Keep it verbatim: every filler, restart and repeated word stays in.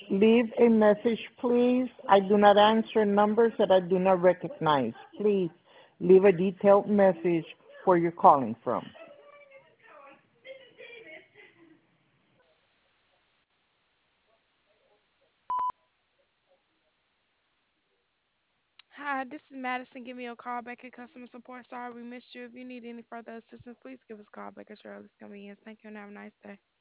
Leave a message, please. I do not answer numbers that I do not recognize. Please leave a detailed message where you're calling from. Hi, this is Madison. Give me a call back at customer support. Sorry we missed you. If you need any further assistance, please give us a call back at your earliest convenience. Thank you and have a nice day.